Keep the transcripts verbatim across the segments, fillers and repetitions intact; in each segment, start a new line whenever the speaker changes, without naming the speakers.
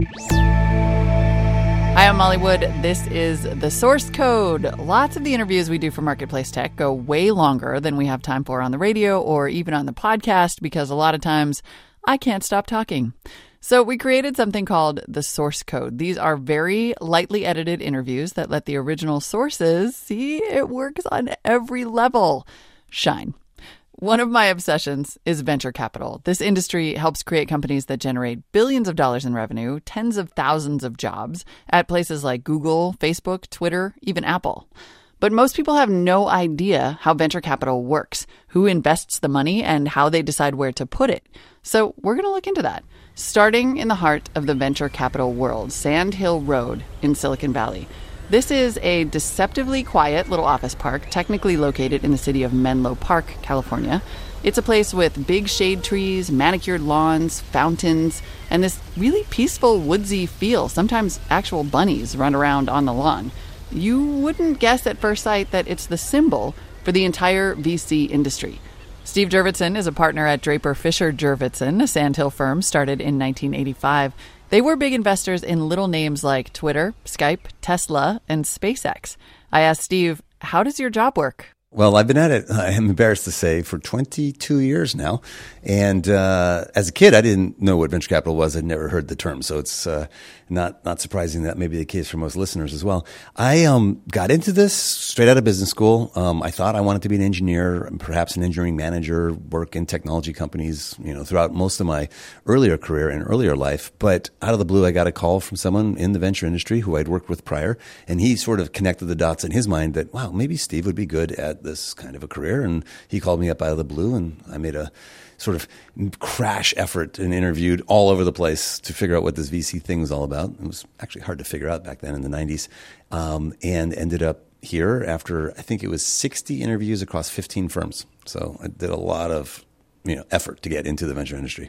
Hi, I'm Molly Wood. This is The Source Code. Lots of the interviews we do for Marketplace Tech go way longer than we have time for on the radio or even on the podcast because a lot of times I can't stop talking. So we created something called The Source Code. These are very lightly edited interviews that let the original sources see it works on every level shine. One of my obsessions is venture capital. This industry helps create companies that generate billions of dollars in revenue, tens of thousands of jobs at places like Google, Facebook, Twitter, even Apple. But most people have no idea how venture capital works, who invests the money, and how they decide where to put it. So we're going to look into that, starting in the heart of the venture capital world, Sand Hill Road in Silicon Valley. This is a deceptively quiet little office park, technically located in the city of Menlo Park, California. It's a place with big shade trees, manicured lawns, fountains, and this really peaceful, woodsy feel. Sometimes actual bunnies run around on the lawn. You wouldn't guess at first sight that it's the symbol for the entire V C industry. Steve Jurvetson is a partner at Draper Fisher Jurvetson, a Sandhill firm started in nineteen eighty-five. They were big investors in little names like Twitter, Skype, Tesla, and SpaceX. I asked Steve, how does your job work?
Well, I've been at it, I'm embarrassed to say, for twenty-two years now. And uh, as a kid, I didn't know what venture capital was. I'd never heard the term. So it's uh, not not surprising that may be the case for most listeners as well. I um, got into this straight out of business school. Um, I thought I wanted to be an engineer, perhaps an engineering manager, work in technology companies, you know, throughout most of my earlier career and earlier life. But out of the blue, I got a call from someone in the venture industry who I'd worked with prior. And he sort of connected the dots in his mind that, wow, maybe Steve would be good at this kind of a career. And he called me up out of the blue, and I made a sort of crash effort and interviewed all over the place to figure out what this V C thing was all about. It was actually hard to figure out back then in the nineties, um, and ended up here after, I think it was sixty interviews across fifteen firms. So I did a lot of, you know, effort to get into the venture industry.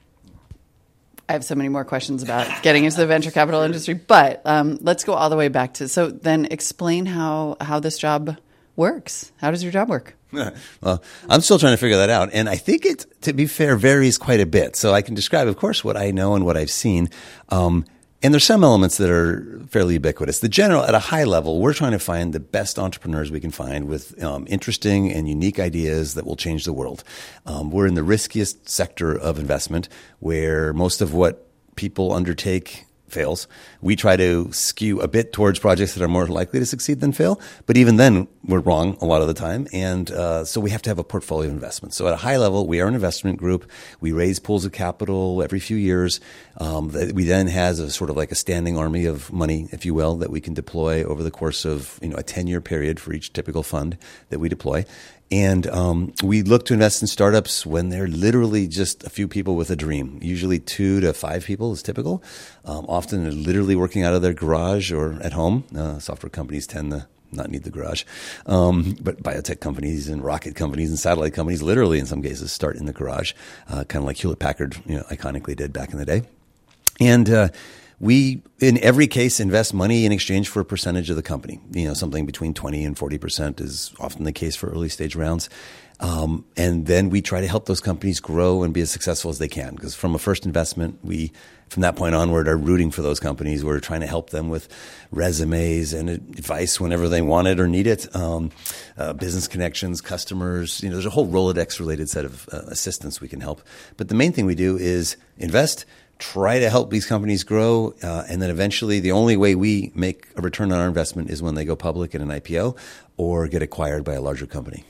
I have so many more questions about getting into the venture capital industry, but um, let's go all the way back to, so then explain how, how this job works. How does your job work?
Well, I'm still trying to figure that out. And I think it, to be fair, varies quite a bit. So I can describe, of course, what I know and what I've seen. Um, and there's some elements that are fairly ubiquitous. The general, at a high level, we're trying to find the best entrepreneurs we can find with um, interesting and unique ideas that will change the world. Um, we're in the riskiest sector of investment, where most of what people undertake fails. We try to skew a bit towards projects that are more likely to succeed than fail, but even then we're wrong a lot of the time. And uh, so we have to have a portfolio of investments. So at a high level, we are an investment group. We raise pools of capital every few years. Um, that we then has a sort of like a standing army of money, if you will, that we can deploy over the course of, you know, a ten-year period for each typical fund that we deploy. And um, we look to invest in startups when they're literally just a few people with a dream. Usually two to five people is typical. Um, often they're literally working out of their garage or at home. Uh, software companies tend to not need the garage. Um, but biotech companies and rocket companies and satellite companies literally in some cases start in the garage, uh, kind of like Hewlett-Packard, you know, iconically did back in the day. And uh, we, in every case, invest money in exchange for a percentage of the company. You know, something between twenty and forty percent is often the case for early stage rounds. Um, and then we try to help those companies grow and be as successful as they can. Because from a first investment, we, from that point onward, are rooting for those companies. We're trying to help them with resumes and advice whenever they want it or need it, um, uh, business connections, customers. You know, there's a whole Rolodex-related set of uh, assistance we can help. But the main thing we do is invest, try to help these companies grow, uh, and then eventually the only way we make a return on our investment is when they go public in an I P O or get acquired by a larger company.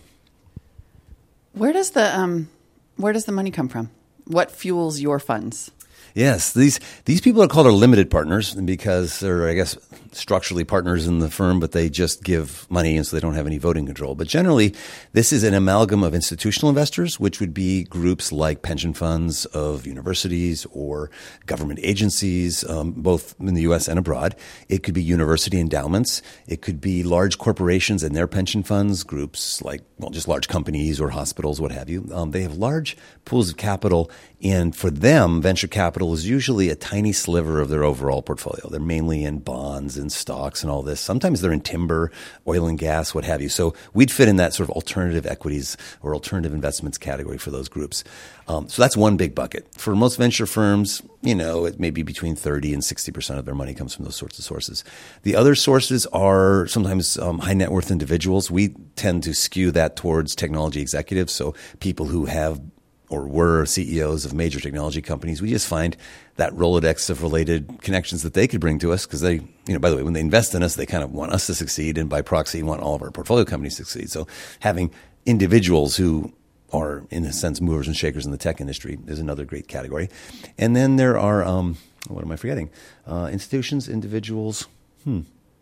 Where does the um, where does the money come from? What fuels your funds?
Yes, these these people are called our limited partners because they're, I guess, structurally partners in the firm, but they just give money and so they don't have any voting control. But generally, this is an amalgam of institutional investors, which would be groups like pension funds of universities or government agencies, um, both in the U S and abroad. It could be university endowments. It could be large corporations and their pension funds, groups like, well, just large companies or hospitals, what have you. Um, they have large pools of capital, and for them, venture capital capital is usually a tiny sliver of their overall portfolio. They're mainly in bonds and stocks and all this. Sometimes they're in timber, oil and gas, what have you. So we'd fit in that sort of alternative equities or alternative investments category for those groups. Um, so that's one big bucket. For most venture firms, you know, it may be between thirty and sixty percent of their money comes from those sorts of sources. The other sources are sometimes um, high net worth individuals. We tend to skew that towards technology executives, so people who have or were C E Os of major technology companies. We just find that Rolodex of related connections that they could bring to us because they, you know, by the way, when they invest in us, they kind of want us to succeed, and by proxy, want all of our portfolio companies to succeed. So having individuals who are, in a sense, movers and shakers in the tech industry is another great category. And then there are, um, what am I forgetting? Uh, institutions, individuals. Hmm.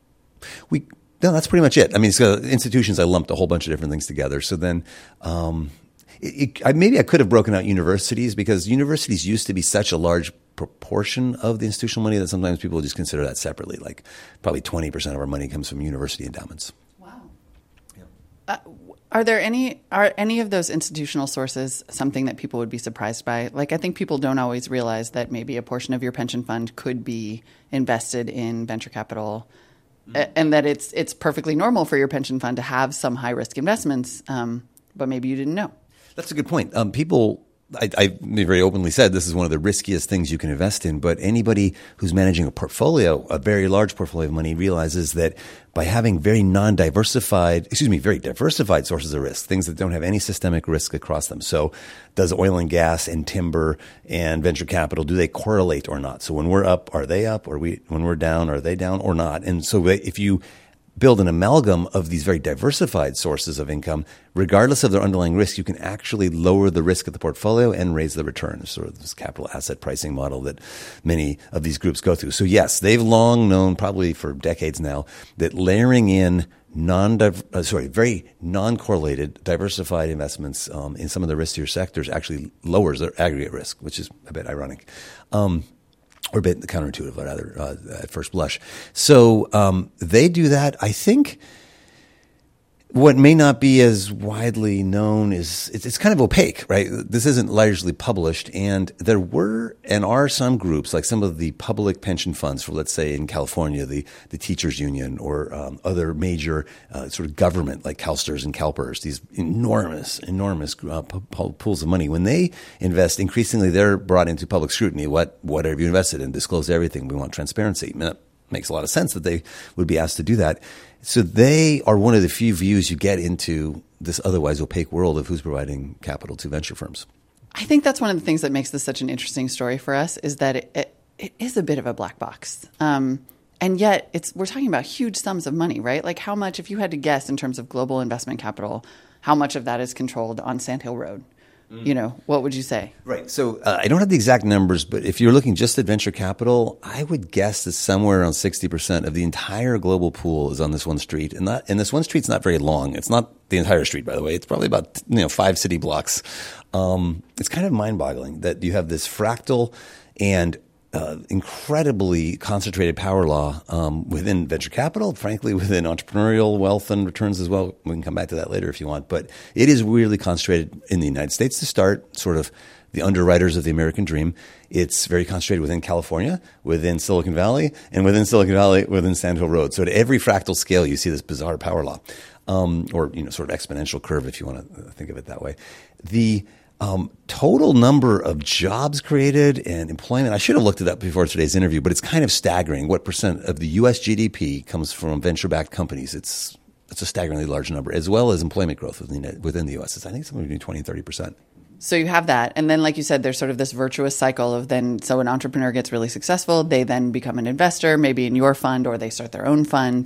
We no, that's pretty much it. I mean, so institutions, I lumped a whole bunch of different things together. So then, um, it, it, I, maybe I could have broken out universities because universities used to be such a large proportion of the institutional money that sometimes people just consider that separately. Like probably twenty percent of our money comes from university endowments.
Wow. Yeah. Uh, Are there any are any of those institutional sources something that people would be surprised by? Like, I think people don't always realize that maybe a portion of your pension fund could be invested in venture capital, mm-hmm. and that it's it's perfectly normal for your pension fund to have some high risk investments, um, but maybe you didn't know.
That's a good point. Um, people. I, I very openly said this is one of the riskiest things you can invest in, but anybody who's managing a portfolio, a very large portfolio of money, realizes that by having very non-diversified, excuse me, very diversified sources of risk, things that don't have any systemic risk across them. So does oil and gas and timber and venture capital, do they correlate or not? So when we're up, are they up? Or we, when we're down, are they down or not? And so if you build an amalgam of these very diversified sources of income, regardless of their underlying risk, you can actually lower the risk of the portfolio and raise the return. Sort of this capital asset pricing model that many of these groups go through. So yes, they've long known, probably for decades now, that layering in non uh, sorry, very non-correlated, diversified investments um, in some of the riskier sectors actually lowers their aggregate risk, which is a bit ironic. Um, Or a bit counterintuitive, rather, uh, at first blush. So um, they do that. I think what may not be as widely known is it's, it's kind of opaque, right? This isn't largely published, and there were and are some groups, like some of the public pension funds for, let's say, in California, the the teachers union, or um, other major uh, sort of government, like CalSTRS and CalPERS, these enormous, enormous uh, p- pools of money. When they invest, increasingly they're brought into public scrutiny. What what have you invested in? Disclose everything. We want transparency. I mean, it makes a lot of sense that they would be asked to do that. So they are one of the few views you get into this otherwise opaque world of who's providing capital to venture firms.
I think that's one of the things that makes this such an interesting story for us, is that it, it, it is a bit of a black box. Um, and yet it's we're talking about huge sums of money, right? Like how much, if you had to guess in terms of global investment capital, how much of that is controlled on Sand Hill Road? You know, what would you say?
Right. So uh, I don't have the exact numbers, but if you're looking just at venture capital, I would guess that somewhere around sixty percent of the entire global pool is on this one street. And, that, and this one street's not very long. It's not the entire street, by the way. It's probably about, you know, five city blocks. Um, it's kind of mind-boggling that you have this fractal and Uh, incredibly concentrated power law um, within venture capital, frankly, within entrepreneurial wealth and returns as well. We can come back to that later if you want. But it is really concentrated in the United States to start, sort of the underwriters of the American dream. It's very concentrated within California, within Silicon Valley, and within Silicon Valley, within Sand Hill Road. So at every fractal scale, you see this bizarre power law, um, or you know, sort of exponential curve, if you want to think of it that way. The Um, total number of jobs created and employment, I should have looked it up before today's interview, but it's kind of staggering what percent of the U S G D P comes from venture-backed companies. It's it's a staggeringly large number, as well as employment growth within, within the U S. It's, I think it's somewhere between twenty and thirty percent.
So you have that. And then, like you said, there's sort of this virtuous cycle of then, so an entrepreneur gets really successful, they then become an investor, maybe in your fund, or they start their own fund.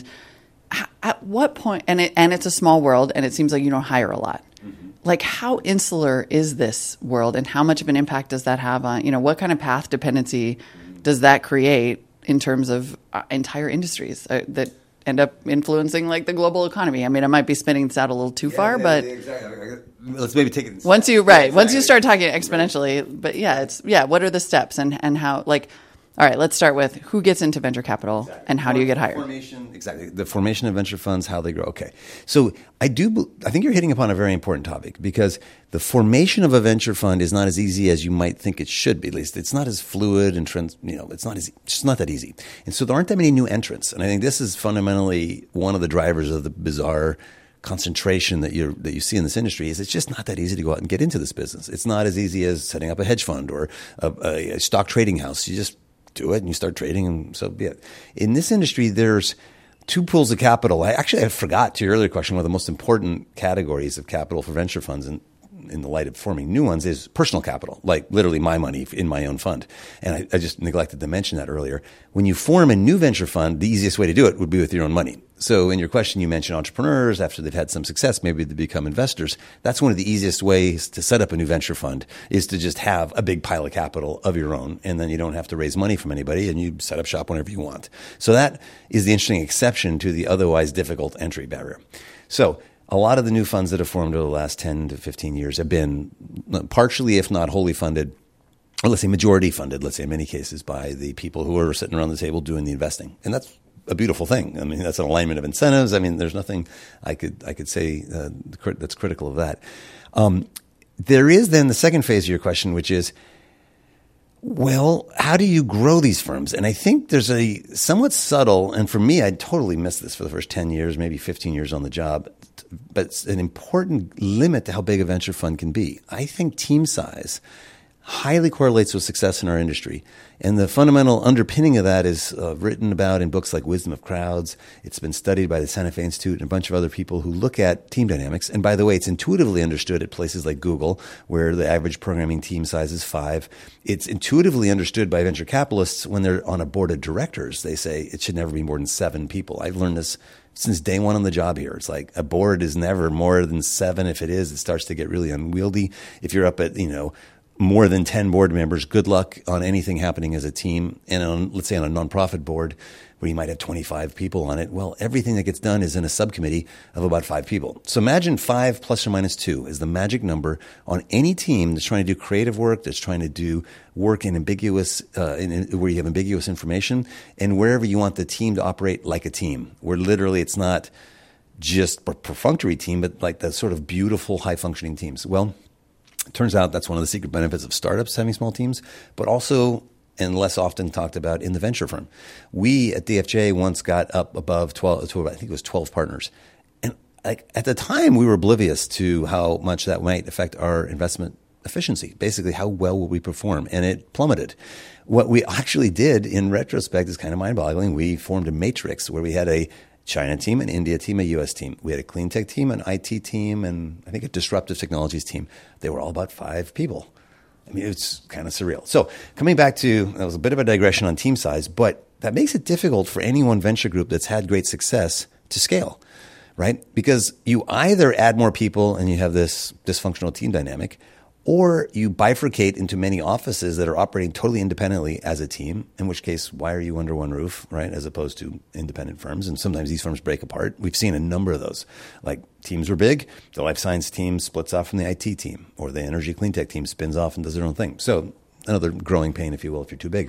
At what point, and it, and it's a small world, and it seems like you don't hire a lot. Like, how insular is this world, and how much of an impact does that have on, you know, what kind of path dependency does that create in terms of uh, entire industries uh, that end up influencing, like, the global economy? I mean, I might be spinning this out a little too yeah, far, yeah, but
exactly. Let's maybe take it.
Once you right, exactly. once you start talking exponentially, but yeah, it's yeah. What are the steps, and and how, like, All right, let's start with who gets into venture capital exactly. and how do you get hired?
Formation, exactly. The formation of venture funds, how they grow. Okay. So I do, I think you're hitting upon a very important topic because the formation of a venture fund is not as easy as you might think it should be. At least it's not as fluid and, trans, you know, it's not as, it's just not that easy. And so there aren't that many new entrants. And I think this is fundamentally one of the drivers of the bizarre concentration that you that you see in this industry is it's just not that easy to go out and get into this business. It's not as easy as setting up a hedge fund or a, a, a stock trading house. You just do it and you start trading and so be it. In this industry, there's two pools of capital. I actually I forgot to your earlier question, one of the most important categories of capital for venture funds and in the light of forming new ones is personal capital, like literally my money in my own fund. And I, I just neglected to mention that earlier. When you form a new venture fund, the easiest way to do it would be with your own money. So in your question, you mentioned entrepreneurs. After they've had some success, maybe they become investors. That's one of the easiest ways to set up a new venture fund is to just have a big pile of capital of your own. And then you don't have to raise money from anybody and you set up shop whenever you want. So that is the interesting exception to the otherwise difficult entry barrier. So a lot of the new funds that have formed over the last ten to fifteen years have been partially, if not wholly funded, or let's say majority funded, let's say in many cases, by the people who are sitting around the table doing the investing. And that's a beautiful thing. I mean, that's an alignment of incentives. I mean, there's nothing I could I could say uh, that's critical of that. Um, there is then the second phase of your question, which is, well, how do you grow these firms? And I think there's a somewhat subtle, and for me, I totally missed this for the first ten years, maybe fifteen years on the job, but it's an important limit to how big a venture fund can be. I think team size highly correlates with success in our industry. And the fundamental underpinning of that is uh, written about in books like Wisdom of Crowds. It's been studied by the Santa Fe Institute and a bunch of other people who look at team dynamics. And by the way, it's intuitively understood at places like Google, where the average programming team size is five. It's intuitively understood by venture capitalists when they're on a board of directors. They say it should never be more than seven people. I've learned this since day one on the job here. It's like a board is never more than seven. If it is, it starts to get really unwieldy. If you're up at, you know, more than ten board members, good luck on anything happening as a team. And on, let's say on a nonprofit board where you might have twenty-five people on it, well, everything that gets done is in a subcommittee of about five people. So imagine five plus or minus two is the magic number on any team that's trying to do creative work, that's trying to do work in ambiguous, uh, in, in, where you have ambiguous information, and wherever you want the team to operate like a team, where literally it's not just a perfunctory team, but like the sort of beautiful, high-functioning teams. Well, it turns out that's one of the secret benefits of startups, having small teams, but also, and less often talked about, in the venture firm. We at D F J once got up above twelve, to, I think it was twelve partners. And like at the time, we were oblivious to how much that might affect our investment efficiency, basically how well will we perform, and it plummeted. What we actually did in retrospect is kind of mind-boggling. We formed a matrix where we had a China team, an India team, a U S team. We had a clean tech team, an I T team, and I think a disruptive technologies team. They were all about five people. I mean, it's kind of surreal. So coming back to, that was a bit of a digression on team size, but that makes it difficult for any one venture group that's had great success to scale, right? Because you either add more people and you have this dysfunctional team dynamic, or you bifurcate into many offices that are operating totally independently as a team, in which case, why are you under one roof, right, as opposed to independent firms? And sometimes these firms break apart. We've seen a number of those. Like teams were big, the life science team splits off from the I T team, or the energy clean tech team spins off and does their own thing. So another growing pain, if you will, if you're too big.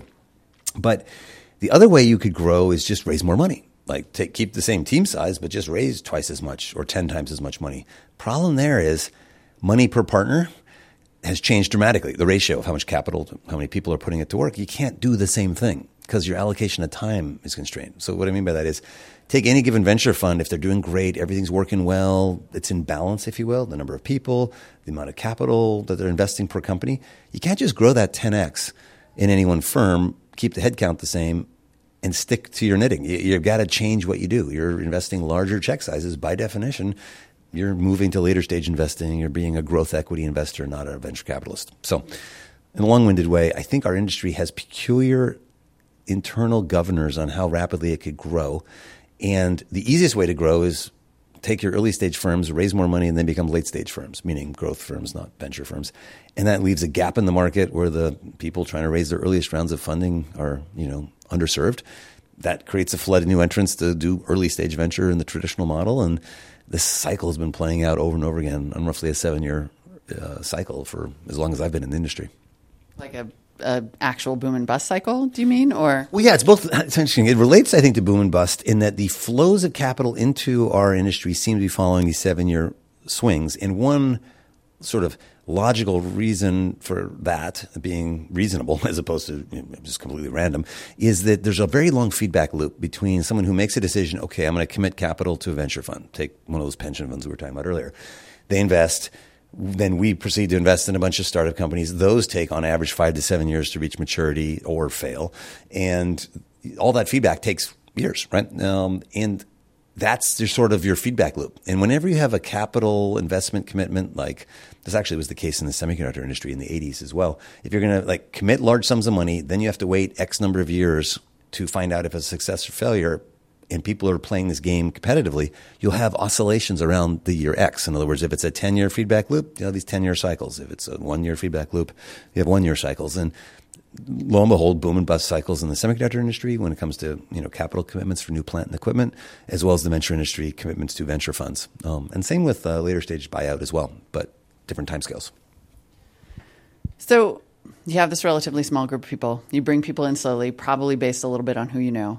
But the other way you could grow is just raise more money. Like take, keep the same team size, but just raise twice as much or ten times as much money. Problem there is money per partner has changed dramatically. The ratio of how much capital, how many people are putting it to work. You can't do the same thing because your allocation of time is constrained. So what I mean by that is take any given venture fund. If they're doing great, everything's working well, it's in balance, if you will, the number of people, the amount of capital that they're investing per company. You can't just grow that ten x in any one firm, keep the headcount the same, and stick to your knitting. You, you've got to change what you do. You're investing larger check sizes by definition. You're moving to later stage investing. You're being a growth equity investor, not a venture capitalist. So in a long-winded way, I think our industry has peculiar internal governors on how rapidly it could grow. And the easiest way to grow is take your early stage firms, raise more money, and then become late stage firms, meaning growth firms, not venture firms. And that leaves a gap in the market where the people trying to raise their earliest rounds of funding are, you know, underserved. That creates a flood of new entrants to do early stage venture in the traditional model. And this cycle has been playing out over and over again on roughly a seven-year uh, cycle for as long as I've been in the industry.
Like a a actual boom and bust cycle, do you mean? Or
Well, yeah, it's both. It's interesting. It relates, I think, to boom and bust in that the flows of capital into our industry seem to be following these seven-year swings. And one sort of logical reason for that being reasonable as opposed to you know, just completely random is that there's a very long feedback loop between someone who makes a decision, okay, I'm going to commit capital to a venture fund. Take one of those pension funds we were talking about earlier. They invest. Then we proceed to invest in a bunch of startup companies. Those take on average five to seven years to reach maturity or fail. And all that feedback takes years, right? Um, and that's your sort of your feedback loop. And whenever you have a capital investment commitment, like this actually was the case in the semiconductor industry in the eighties as well. If you're going to like commit large sums of money, then you have to wait X number of years to find out if it's a success or failure. And people are playing this game competitively, you'll have oscillations around the year X. In other words, if it's a ten-year feedback loop, you have these ten-year cycles. If it's a one-year feedback loop, you have one-year cycles. And lo and behold, boom and bust cycles in the semiconductor industry when it comes to you know capital commitments for new plant and equipment, as well as the venture industry commitments to venture funds. Um, and same with uh, later stage buyout as well, but different timescales.
So you have this relatively small group of people. You bring people in slowly, probably based a little bit on who you know.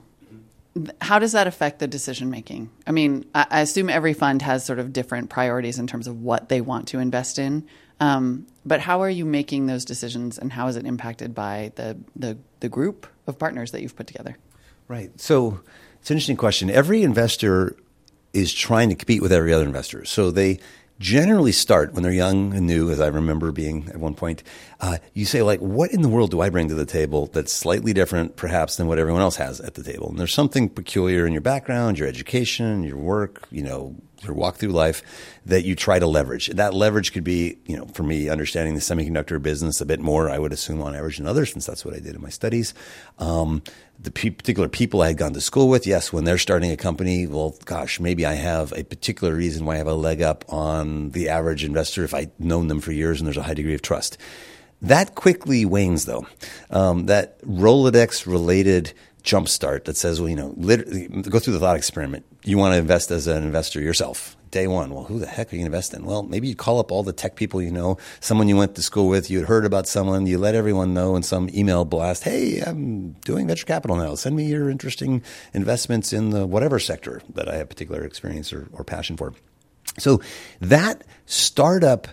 How does that affect the decision making? I mean, I, I assume every fund has sort of different priorities in terms of what they want to invest in. Um, but how are you making those decisions, and how is it impacted by the, the the group of partners that you've put together?
Right. So it's an interesting question. Every investor is trying to compete with every other investor. So they generally start when they're young and new, as I remember being at one point. Uh, you say, like, what in the world do I bring to the table that's slightly different, perhaps, than what everyone else has at the table? And there's something peculiar in your background, your education, your work, you know, your walk through life that you try to leverage. That leverage could be, you know, for me, understanding the semiconductor business a bit more, I would assume, on average than others, since that's what I did in my studies. Um, the pe- particular people I had gone to school with, yes, when they're starting a company, well, gosh, maybe I have a particular reason why I have a leg up on the average investor if I've known them for years and there's a high degree of trust. That quickly wanes, though. Um, that Rolodex-related jumpstart that says, well, you know, literally, go through the thought experiment. You want to invest as an investor yourself. Day one, well, who the heck are you going to invest in? Well, maybe you call up all the tech people you know, someone you went to school with, you had heard about someone, you let everyone know in some email blast, hey, I'm doing venture capital now. Send me your interesting investments in the whatever sector that I have particular experience or, or passion for. So that startup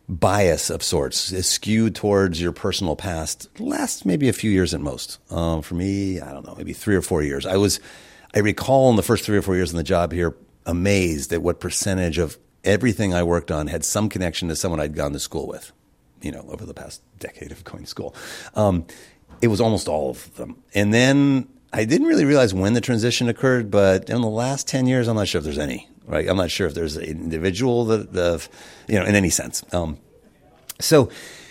bias of sorts is skewed towards your personal past, lasts maybe a few years at most. Um, for me, I don't know, maybe three or four years. I was, I recall in the first three or four years in the job here, amazed at what percentage of everything I worked on had some connection to someone I'd gone to school with, you know, over the past decade of going to school. Um, it was almost all of them. And then I didn't really realize when the transition occurred, but in the last ten years, I'm not sure if there's any, right? I'm not sure if there's an individual that, that you know, in any sense. Um, so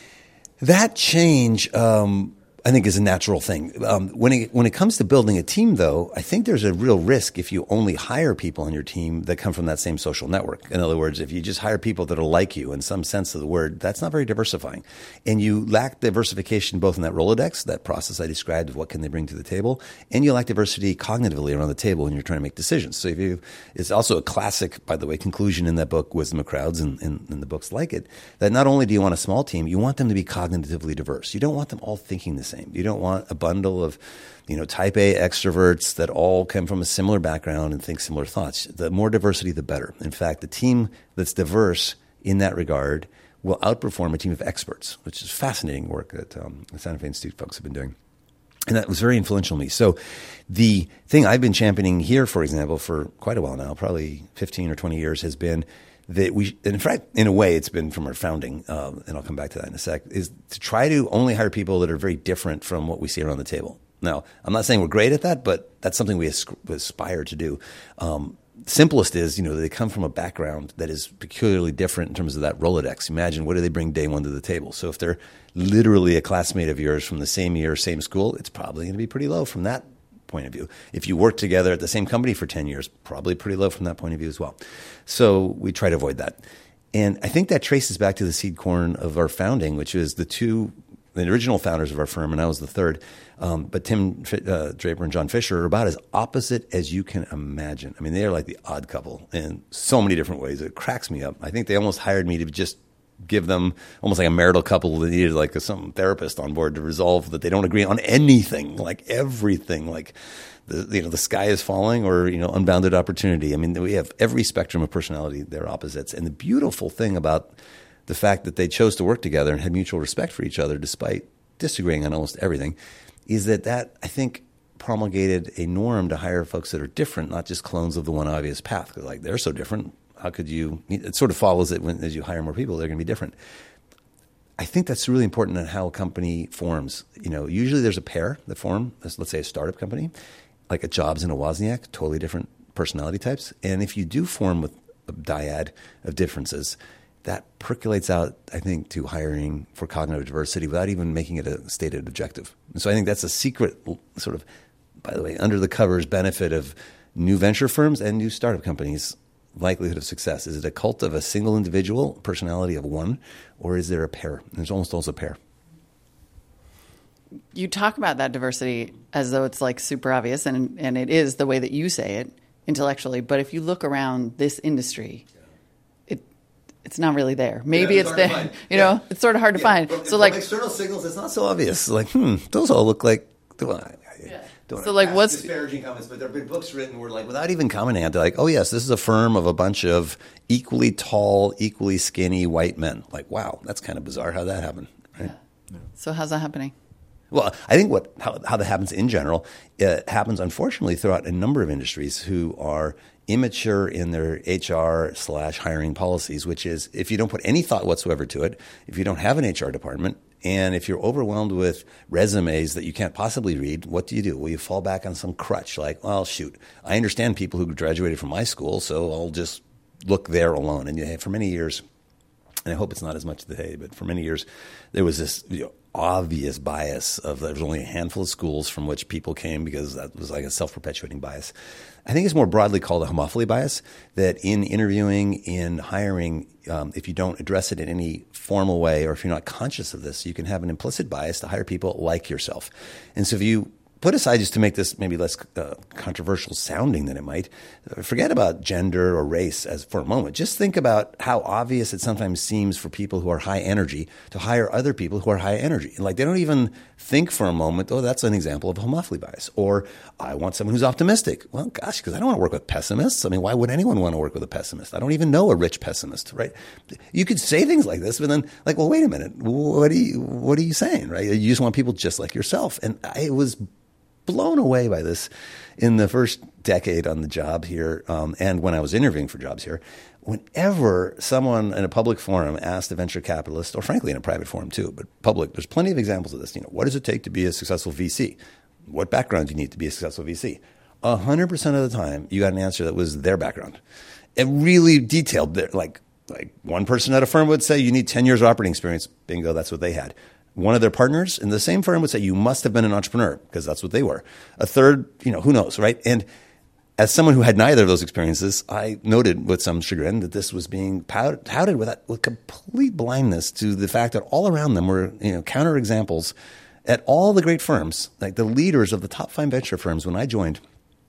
that change, um, I think, is a natural thing. Um, when it, when it comes to building a team, though, I think there's a real risk if you only hire people on your team that come from that same social network. In other words, if you just hire people that are like you in some sense of the word, that's not very diversifying. And you lack diversification both in that Rolodex, that process I described of what can they bring to the table, and you lack diversity cognitively around the table when you're trying to make decisions. So if you, it's also a classic, by the way, conclusion in that book, Wisdom of Crowds, and, and, and the books like it, that not only do you want a small team, you want them to be cognitively diverse. You don't want them all thinking the same. You don't want a bundle of, you know, type A extroverts that all come from a similar background and think similar thoughts. The more diversity, the better. In fact, the team that's diverse in that regard will outperform a team of experts, which is fascinating work that um, the Santa Fe Institute folks have been doing. And that was very influential on me. So the thing I've been championing here, for example, for quite a while now, probably fifteen or twenty years, has been that we, in fact, in a way, it's been from our founding, uh, and I'll come back to that in a sec, is to try to only hire people that are very different from what we see around the table. Now, I'm not saying we're great at that, but that's something we aspire to do. Um, simplest is, you know, they come from a background that is peculiarly different in terms of that Rolodex. Imagine, what do they bring day one to the table? So if they're literally a classmate of yours from the same year, same school, it's probably going to be pretty low from that point of view. If you work together at the same company for ten years, probably pretty low from that point of view as well. So we try to avoid that. And I think that traces back to the seed corn of our founding, which is the two, the original founders of our firm, and I was the third. Um, but Tim uh, Draper and John Fisher are about as opposite as you can imagine. I mean, they are like the odd couple in so many different ways. It cracks me up. I think they almost hired me to just give them almost like a marital couple that needed like a, some therapist on board to resolve that they don't agree on anything, like everything, like the you know the sky is falling or you know unbounded opportunity. I mean, we have every spectrum of personality, they're opposites. And the beautiful thing about the fact that they chose to work together and had mutual respect for each other despite disagreeing on almost everything is that that, I think, promulgated a norm to hire folks that are different, not just clones of the one obvious path. Because like they're so different, how could you? It sort of follows it when as you hire more people, they're going to be different. I think that's really important in how a company forms. You know, usually there's a pair that form. Let's say a startup company, like a Jobs and a Wozniak, totally different personality types. And if you do form with a dyad of differences, that percolates out, I think, to hiring for cognitive diversity without even making it a stated objective. And so I think that's a secret sort of, by the way, under the covers benefit of new venture firms and new startup companies' likelihood of success. Is it a cult of a single individual, personality of one, or is there a pair? And there's almost always a pair.
You talk about that diversity as though it's like super obvious, and and it is the way that you say it intellectually. But if you look around this industry, it it's not really there. Maybe
yeah,
it's, it's there. You know, yeah. It's sort of hard to yeah. find.
From,
so
from
like
external signals, it's not so obvious. Like, hmm, those all look like. Well, I,
yeah.
Don't
so like what's
disparaging comments, but there have been books written where like without even commenting on it, they're like, oh yes, this is a firm of a bunch of equally tall, equally skinny white men. Like, wow, that's kind of bizarre how that happened. Right?
Yeah. So how's that happening?
Well, I think what how, how that happens in general, it happens unfortunately throughout a number of industries who are immature in their H R slash hiring policies, which is if you don't put any thought whatsoever to it, if you don't have an H R department, and if you're overwhelmed with resumes that you can't possibly read, what do you do? Well, you fall back on some crutch like, well, shoot, I understand people who graduated from my school, so I'll just look there alone. And you know, for many years, and I hope it's not as much today, but for many years, there was this you know, obvious bias of there was only a handful of schools from which people came because that was like a self-perpetuating bias. I think it's more broadly called a homophily bias, that in interviewing, in hiring, um, if you don't address it in any formal way or if you're not conscious of this, you can have an implicit bias to hire people like yourself. And so if you put aside, just to make this maybe less uh, controversial sounding than it might, forget about gender or race as for a moment. Just think about how obvious it sometimes seems for people who are high energy to hire other people who are high energy. Like they don't even think for a moment, oh, that's an example of homophily bias. Or I want someone who's optimistic. Well, gosh, because I don't want to work with pessimists. I mean, why would anyone want to work with a pessimist? I don't even know a rich pessimist, right? You could say things like this, but then like, well, wait a minute. What are you, what are you saying, right? You just want people just like yourself. And I was blown away by this in the first decade on the job here, um, and when I was interviewing for jobs here. Whenever someone in a public forum asked a venture capitalist, or frankly in a private forum too, but public, there's plenty of examples of this. You know, what does it take to be a successful V C? What background do you need to be a successful V C? A hundred percent of the time, you got an answer that was their background, and really detailed. Their, like, like one person at a firm would say, you need ten years of operating experience. Bingo, that's what they had. One of their partners in the same firm would say, you must have been an entrepreneur, because that's what they were. A third, you know, who knows, right? And as someone who had neither of those experiences, I noted with some chagrin that this was being touted with, with complete blindness to the fact that all around them were, you know, counterexamples at all the great firms. Like the leaders of the top five venture firms when I joined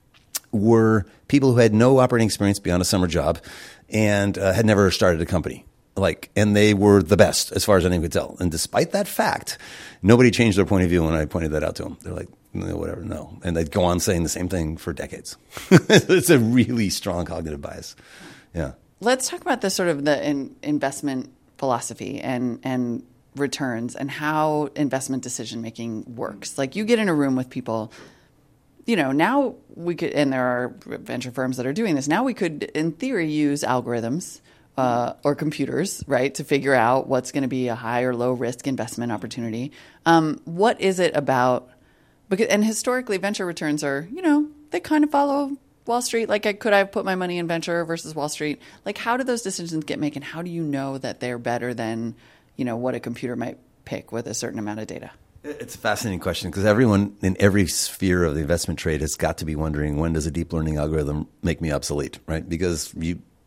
were people who had no operating experience beyond a summer job and uh, had never started a company. Like, and they were the best as far as anyone could tell. And despite that fact, nobody changed their point of view when I pointed that out to them. They're like, no, whatever, no. And they'd go on saying the same thing for decades. It's a really strong cognitive bias. Yeah.
Let's talk about the sort of the in, investment philosophy and, and returns and how investment decision-making works. Like you get in a room with people, you know, now we could, and there are venture firms that are doing this. Now we could, in theory, use algorithms Uh, or computers, right, to figure out what's going to be a high or low risk investment opportunity. Um, what is it about? Because and historically, venture returns are, you know, they kind of follow Wall Street. Like, I, could I have put my money in venture versus Wall Street? Like, how do those decisions get made, and how do you know that they're better than, you know, what a computer might pick with a certain amount of data?
It's a fascinating question because everyone in every sphere of the investment trade has got to be wondering, when does a deep learning algorithm make me obsolete, right? Because you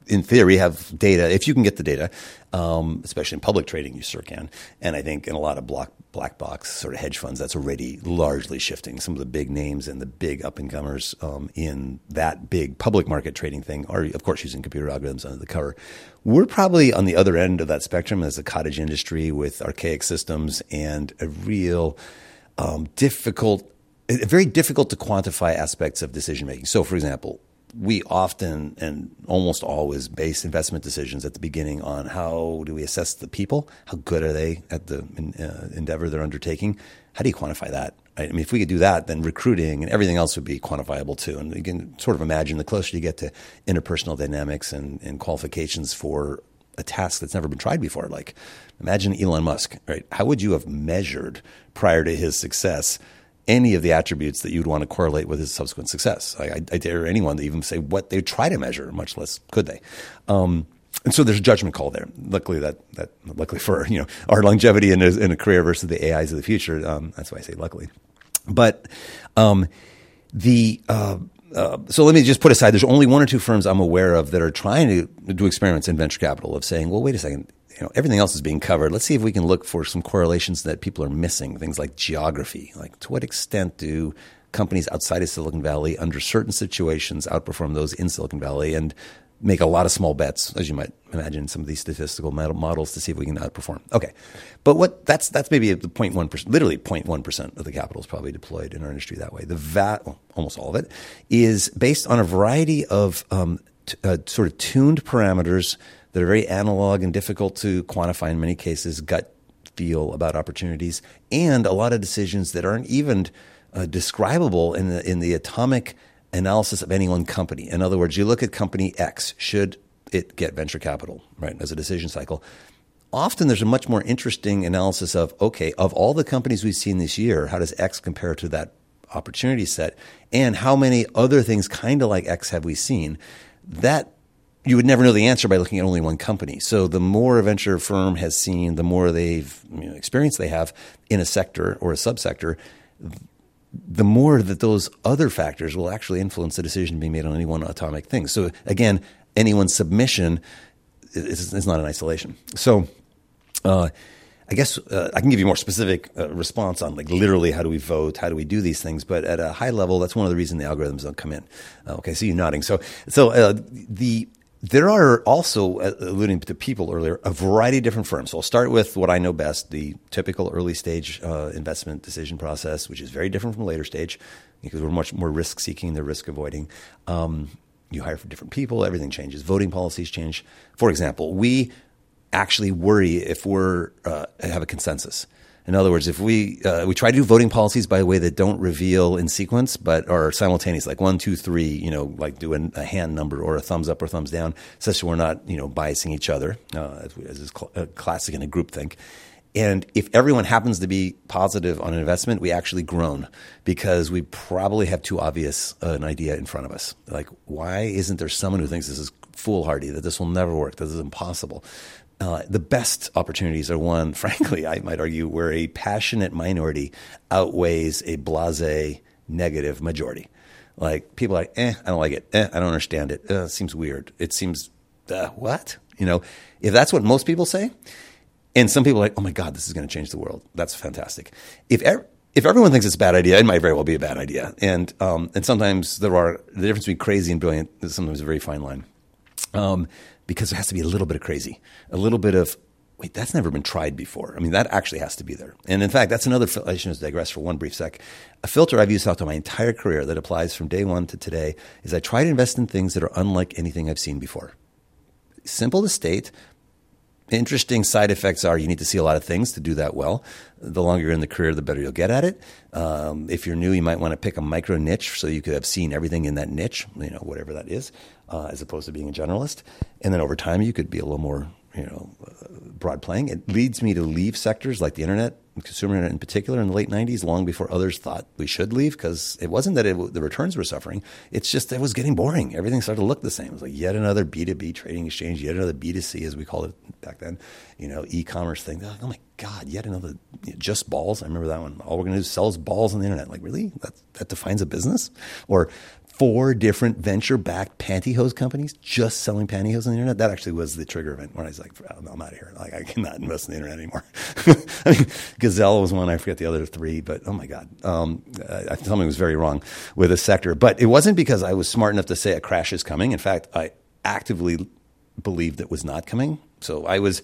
in theory, have data. If you can get the data, um, especially in public trading, you sure can. And I think in a lot of block, black box sort of hedge funds, that's already largely shifting. Some of the big names and the big up-and-comers um, in that big public market trading thing are, of course, using computer algorithms under the cover. We're probably on the other end of that spectrum as a cottage industry with archaic systems and a real um, difficult, very difficult to quantify aspects of decision-making. So, for example, we often and almost always base investment decisions at the beginning on how do we assess the people? How good are they at the uh, endeavor they're undertaking? How do you quantify that? I mean, if we could do that, then recruiting and everything else would be quantifiable too. And you can sort of imagine the closer you get to interpersonal dynamics and, and qualifications for a task that's never been tried before. Like imagine Elon Musk, right? How would you have measured prior to his success any of the attributes that you'd want to correlate with his subsequent success? I, I, I dare anyone to even say what they try to measure, much less could they. Um, and so there's a judgment call there. Luckily, that that luckily for you know our longevity in a, in a career versus the A Is of the future. Um, that's why I say luckily. But um, the uh, uh, so let me just put aside. There's only one or two firms I'm aware of that are trying to do experiments in venture capital of saying, well, wait a second. You know, everything else is being covered. Let's see if we can look for some correlations that people are missing. Things like geography. Like to what extent do companies outside of Silicon Valley under certain situations outperform those in Silicon Valley and make a lot of small bets, as you might imagine, some of these statistical models to see if we can outperform. Okay. But what that's that's maybe the zero point one percent, literally zero point one percent of the capital is probably deployed in our industry that way. The va- well, almost all of it is based on a variety of um, t- uh, sort of tuned parameters that are very analog and difficult to quantify in many cases, gut feel about opportunities, and a lot of decisions that aren't even uh, describable in the, in the atomic analysis of any one company. In other words, you look at company X, should it get venture capital, right, as a decision cycle? Often there's a much more interesting analysis of, okay, of all the companies we've seen this year, how does X compare to that opportunity set? And how many other things kind of like X have we seen? That you would never know the answer by looking at only one company. So the more a venture firm has seen, the more they've you know, experience they have in a sector or a subsector, the more that those other factors will actually influence the decision being made on any one atomic thing. So again, anyone's submission is, is not in isolation. So uh, I guess uh, I can give you a more specific uh, response on like literally how do we vote, how do we do these things. But at a high level, that's one of the reasons the algorithms don't come in. Uh, okay, so you're nodding. So so uh, the There are also, uh, alluding to people earlier, a variety of different firms. So I'll start with what I know best, the typical early stage uh, investment decision process, which is very different from later stage because we're much more risk seeking than risk avoiding. Um, you hire for different people, everything changes. Voting policies change. For example, we actually worry if we're uh, have a consensus. In other words, if we uh, we try to do voting policies by a way that don't reveal in sequence, but are simultaneous, like one, two, three, you know, like do a hand number or a thumbs up or thumbs down, such that we're not, you know, biasing each other, uh, as, as is cl- uh, classic in a groupthink. And if everyone happens to be positive on an investment, we actually groan because we probably have too obvious uh, an idea in front of us. Like, why isn't there someone who thinks this is foolhardy, that this will never work, that this is impossible? Uh, the best opportunities are one, frankly, I might argue, where a passionate minority outweighs a blasé negative majority. Like people are like, eh, I don't like it. Eh, I don't understand it. Uh, it seems weird. It seems, uh, what? You know, if that's what most people say, and some people are like, oh my God, this is going to change the world. That's fantastic. If er- if everyone thinks it's a bad idea, it might very well be a bad idea. And um, and sometimes there are, the difference between crazy and brilliant is sometimes a very fine line. Um, because there has to be a little bit of crazy, a little bit of, wait, that's never been tried before. I mean, that actually has to be there. And in fact, that's another, I should digress for one brief sec. A filter I've used throughout my entire career that applies from day one to today is I try to invest in things that are unlike anything I've seen before. Simple to state. Interesting side effects are you need to see a lot of things to do that well. The longer you're in the career, the better you'll get at it. Um, if you're new, you might want to pick a micro niche so you could have seen everything in that niche, you know, whatever that is, uh, as opposed to being a generalist. And then over time, you could be a little more, you know, uh, broad playing. It leads me to leave sectors like the internet, consumer internet in particular, in the late nineties, long before others thought we should leave, because it wasn't that it, the returns were suffering. It's just it was getting boring. Everything started to look the same. It was like yet another B two B trading exchange, yet another B two C, as we called it back then, you know, e-commerce thing. They're like, oh my God, yet another, you know, just balls. I remember that one. All we're going to do is sell us balls on the internet. Like, really? That, that defines a business? Or four different venture-backed pantyhose companies just selling pantyhose on the internet. That actually was the trigger event when I was like, I'm out of here. Like, I cannot invest in the internet anymore. I mean, Gazelle was one. I forget the other three, but oh my God. Um, I, something was very wrong with this sector. But it wasn't because I was smart enough to say a crash is coming. In fact, I actively believed it was not coming. So I was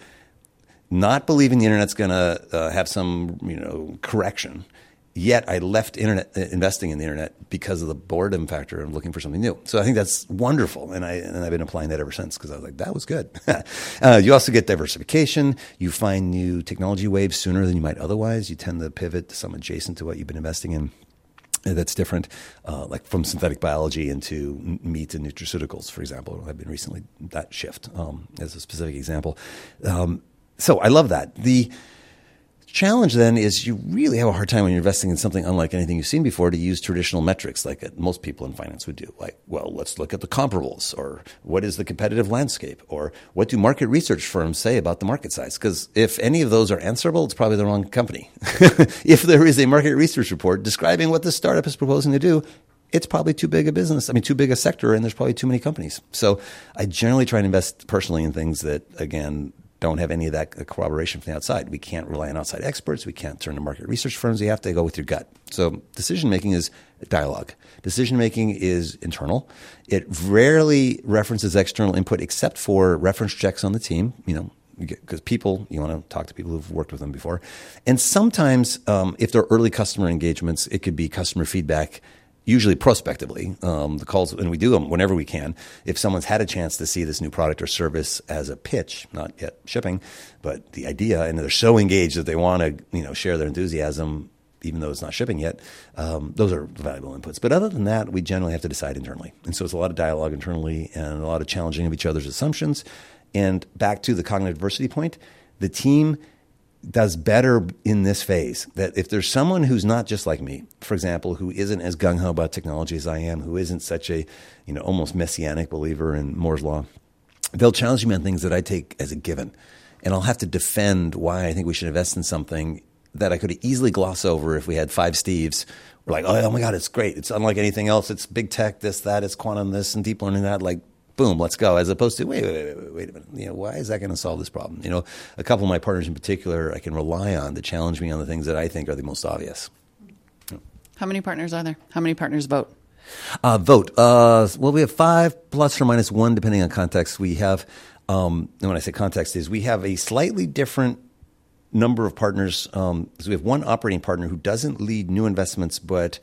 not believing the internet's going to uh, have some, you know, correction. Yet I left internet uh, investing in the internet because of the boredom factor of looking for something new. So I think that's wonderful, and I and I've been applying that ever since because I was like, that was good. uh, you also get diversification. You find new technology waves sooner than you might otherwise. You tend to pivot to some adjacent to what you've been investing in. That's different, uh, like from synthetic biology into meat and nutraceuticals, for example. I've been recently that shift um, as a specific example. Um, so I love that. The challenge then is you really have a hard time when you're investing in something unlike anything you've seen before to use traditional metrics like most people in finance would do. Like, well, let's look at the comparables, or what is the competitive landscape, or what do market research firms say about the market size? Because if any of those are answerable, it's probably the wrong company. If there is a market research report describing what the startup is proposing to do, it's probably too big a business. I mean, too big a sector, and there's probably too many companies. So I generally try and invest personally in things that, again, don't have any of that corroboration from the outside. We can't rely on outside experts. We can't turn to market research firms. You have to go with your gut. So decision-making is dialogue. Decision-making is internal. It rarely references external input except for reference checks on the team, you know, because people, you want to talk to people who've worked with them before. And sometimes um, if they're early customer engagements, it could be customer feedback, usually prospectively. Um, the calls, and we do them whenever we can. If someone's had a chance to see this new product or service as a pitch, not yet shipping, but the idea, and they're so engaged that they want to, you know, share their enthusiasm, even though it's not shipping yet, um, those are valuable inputs. But other than that, we generally have to decide internally. And so it's a lot of dialogue internally and a lot of challenging of each other's assumptions. And back to the cognitive diversity point, the team does better in this phase. That if there's someone who's not just like me, for example, who isn't as gung-ho about technology as I am, who isn't such a, you know, almost messianic believer in Moore's Law, they'll challenge me on things that I take as a given. And I'll have to defend why I think we should invest in something that I could easily gloss over if we had five Steves. We're like, oh, oh my God, it's great. It's unlike anything else. It's big tech, this, that, it's quantum, this, and deep learning, that. Like, boom, let's go. As opposed to, wait, wait, wait, wait, wait a minute. You know, why is that going to solve this problem? You know, a couple of my partners in particular, I can rely on to challenge me on the things that I think are the most obvious.
How many partners are there? How many partners vote?
Uh, vote. Uh, well, we have five plus or minus one, depending on context. We have, um, and when I say context, is we have a slightly different number of partners. Um, so we have one operating partner who doesn't lead new investments, but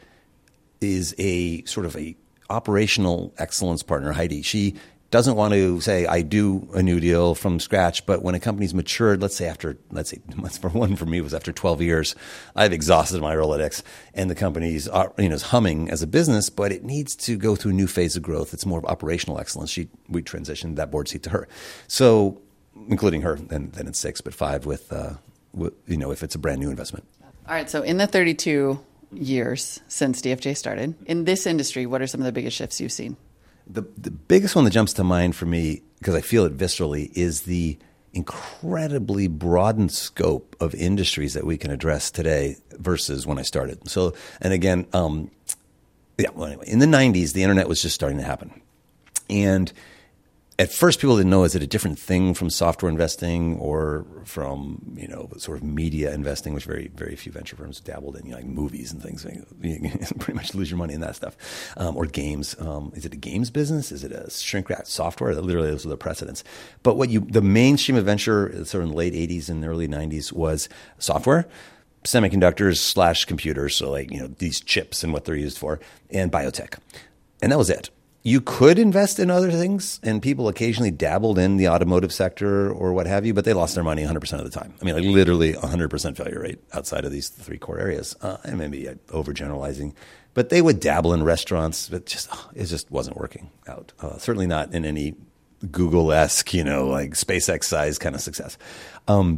is a sort of a operational excellence partner, Heidi. She doesn't want to say, I do a new deal from scratch, but when a company's matured, let's say after, let's say, for one for me was after twelve years, I've exhausted my Rolodex, and the company's, you know, is humming as a business, but it needs to go through a new phase of growth. It's more of operational excellence. She, we transitioned that board seat to her. So, including her, then, then it's six, but five with, uh, with, you know, if it's a brand new investment.
All right. So in the thirty-two years since D F J started, in this industry, what are some of the biggest shifts you've seen?
The the biggest one that jumps to mind for me, because I feel it viscerally, is the incredibly broadened scope of industries that we can address today versus when I started. So, and again, um, yeah, well, anyway, in the nineties, the internet was just starting to happen. And at first, people didn't know, is it a different thing from software investing or from, you know, sort of media investing, which very, very few venture firms dabbled in, you know, like movies and things. You pretty much lose your money in that stuff. Um, or games. Um, is it a games business? Is it a shrink wrap software? Literally, those are the precedents. But what you, the mainstream of venture, sort of in the late eighties and early nineties, was software, semiconductors slash computers. So like, you know, these chips and what they're used for, and biotech. And that was it. You could invest in other things, and people occasionally dabbled in the automotive sector or what have you, but they lost their money one hundred percent of the time. I mean, like literally one hundred percent failure rate outside of these three core areas. Uh, and maybe overgeneralizing, but they would dabble in restaurants, but just oh, it just wasn't working out. Uh, certainly not in any Google-esque, you know, like SpaceX size kind of success. Um,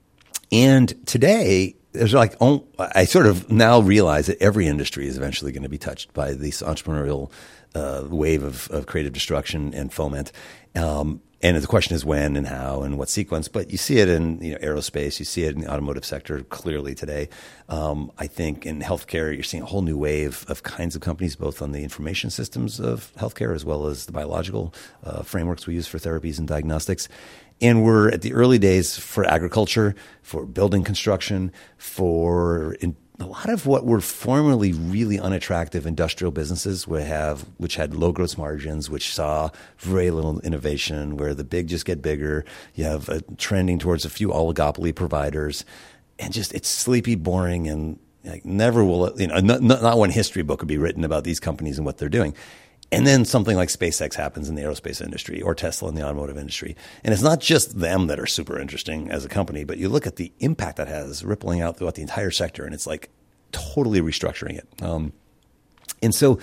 and today, there's like, oh, I sort of now realize that every industry is eventually going to be touched by this entrepreneurial Uh, wave of, of creative destruction and foment. Um, And the question is when and how and what sequence. But you see it in you know aerospace, you see it in the automotive sector clearly today. Um, I think in healthcare, you're seeing a whole new wave of kinds of companies, both on the information systems of healthcare as well as the biological uh, frameworks we use for therapies and diagnostics. And we're at the early days for agriculture, for building construction, for in, a lot of what were formerly really unattractive industrial businesses would have, which had low gross margins, which saw very little innovation, where the big just get bigger. You have a trending towards a few oligopoly providers, and just it's sleepy, boring, and like never will, you know, not, not one history book would be written about these companies and what they're doing. And then something like SpaceX happens in the aerospace industry or Tesla in the automotive industry. And it's not just them that are super interesting as a company, but you look at the impact that has rippling out throughout the entire sector, and it's like totally restructuring it. Um, and so,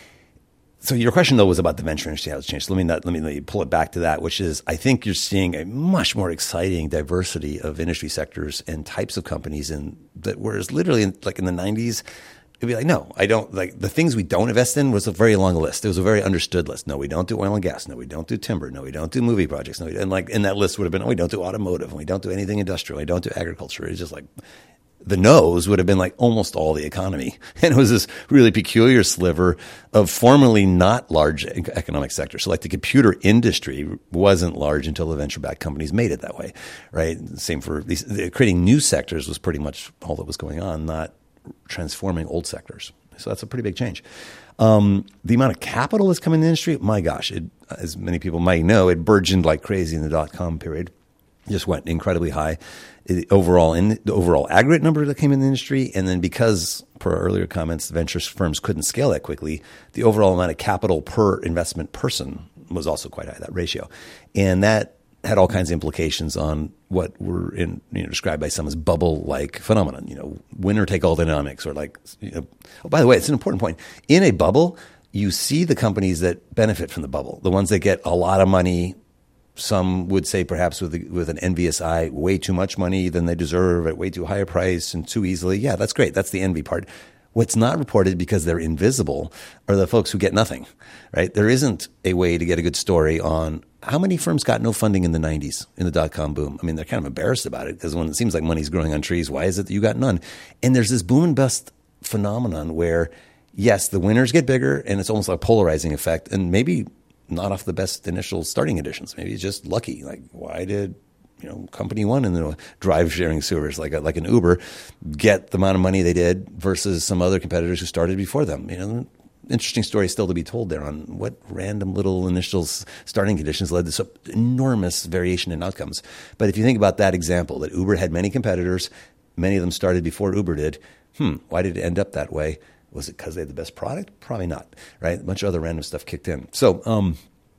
so your question though was about the venture industry, how it's changed. So let me not, let me, let me pull it back to that, which is I think you're seeing a much more exciting diversity of industry sectors and types of companies, and that whereas literally in, like in the nineties, it'd be like, no, I don't, like the things we don't invest in was a very long list. It was a very understood list. No, we don't do oil and gas. No, we don't do timber. No, we don't do movie projects. No, we, and like in that list would have been, oh, we don't do automotive. And we don't do anything industrial. We don't do agriculture. It's just like the no's would have been like almost all the economy. And it was this really peculiar sliver of formerly not large economic sector. So like the computer industry wasn't large until the venture-backed companies made it that way, right? Same for these, creating new sectors was pretty much all that was going on, not transforming old sectors. So that's a pretty big change. Um, the amount of capital that's coming in the industry, my gosh, it, as many people might know, it burgeoned like crazy in the dot-com period. It just went incredibly high. The overall, in, the overall aggregate number that came in the industry, and then because, per our earlier comments, the venture firms couldn't scale that quickly, the overall amount of capital per investment person was also quite high, that ratio. And that had all kinds of implications on what were in, you know, described by some as bubble-like phenomenon, you know, winner-take-all dynamics, or like, you know, oh, by the way, it's an important point. In a bubble, you see the companies that benefit from the bubble, the ones that get a lot of money. Some would say perhaps with a, with an envious eye, way too much money than they deserve at way too high a price and too easily. Yeah, that's great. That's the envy part. What's not reported because they're invisible are the folks who get nothing, right? There isn't a way to get a good story on how many firms got no funding in the nineties in the dot-com boom. I mean, they're kind of embarrassed about it because when it seems like money's growing on trees, why is it that you got none? And there's this boom and bust phenomenon where, yes, the winners get bigger and it's almost like a polarizing effect, and maybe not off the best initial starting conditions. Maybe it's just lucky. Like, why did you know, company one in the drive sharing service, like a, like an Uber, get the amount of money they did versus some other competitors who started before them? You know, interesting story still to be told there on what random little initial starting conditions led to some enormous variation in outcomes. But if you think about that example, that Uber had many competitors, many of them started before Uber did. Hmm, why did it end up that way? Was it because they had the best product? Probably not, right? A bunch of other random stuff kicked in. So, um,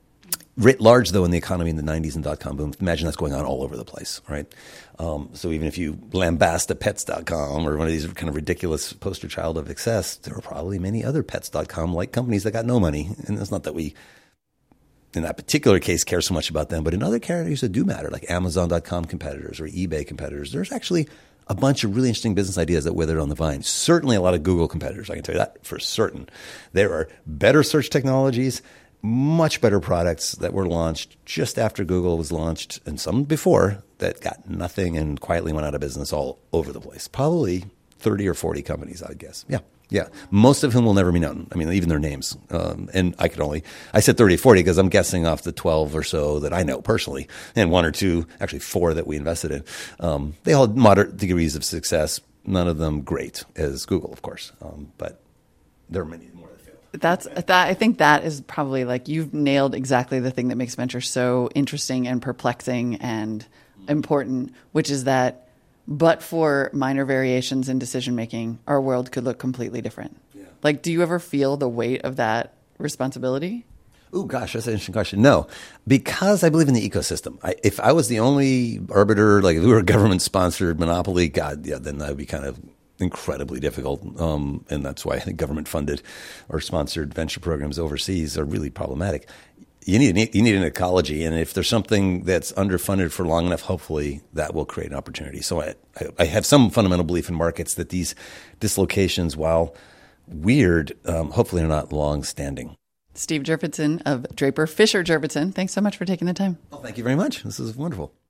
writ large, though, in the economy in the nineties and dot-com boom, imagine that's going on all over the place, right? Um, so even if you lambast a pets dot com or one of these kind of ridiculous poster child of excess, there are probably many other pets dot com-like companies that got no money. And it's not that we, in that particular case, care so much about them, but in other categories that do matter, like amazon dot com competitors or eBay competitors, there's actually a bunch of really interesting business ideas that withered on the vine. Certainly a lot of Google competitors, I can tell you that for certain. There are better search technologies, much better products that were launched just after Google was launched, and some before, that got nothing and quietly went out of business all over the place. Probably thirty or forty companies, I would guess. Yeah, yeah. Most of whom will never be known. I mean, even their names. Um, and I could only, I said thirty, forty because I'm guessing off the twelve or so that I know personally, and one or two, actually four that we invested in. Um, they all had moderate degrees of success. None of them great as Google, of course. Um, but there are many more.
That's that. I think that is probably like you've nailed exactly the thing that makes venture so interesting and perplexing and important, which is that, but for minor variations in decision making, our world could look completely different. Yeah. Like, do you ever feel the weight of that responsibility?
Oh, gosh, that's an interesting question. No, because I believe in the ecosystem. I, if I was the only arbiter, like if we were a government-sponsored monopoly, God, yeah, then that would be kind of incredibly difficult, um, and that's why I think government-funded or sponsored venture programs overseas are really problematic. You need you need an ecology, and if there's something that's underfunded for long enough, hopefully that will create an opportunity. So I, I have some fundamental belief in markets that these dislocations, while weird, um, hopefully are not long-standing.
Steve Jurvetson of Draper Fisher Jurvetson. Thanks so much for taking the time.
Well, thank you very much. This is wonderful.